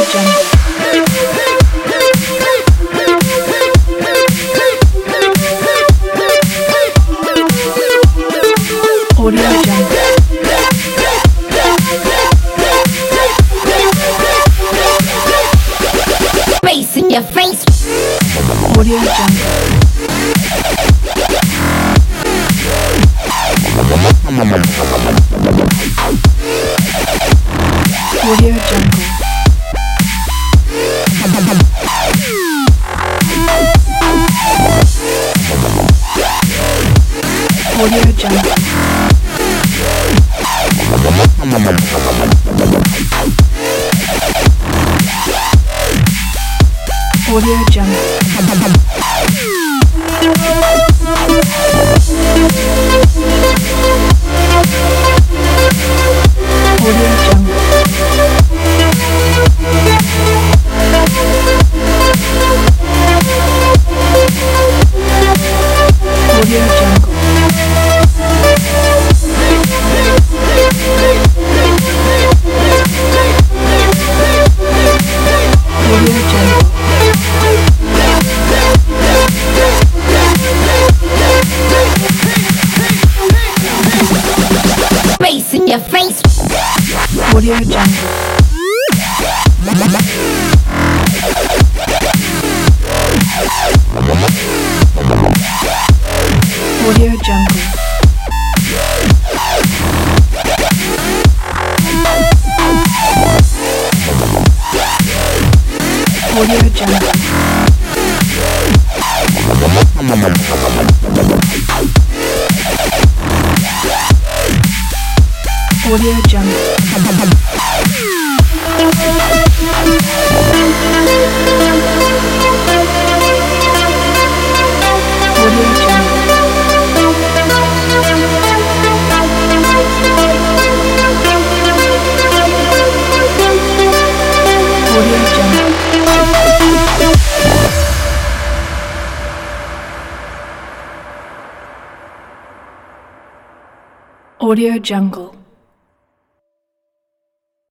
Jungle. Audio Jungle. Bass in your face. Audio Jungle. Audio Jungle. Audio Jungle. Audio Jungle. Audio Jungle. Audio Jungle. Audio Jungle. Bass in your face. Audio Jungle. Audio Jungle. Audio Jungle. Audio Jungle. Audio Jungle. Audio Jungle. Audio Jungle.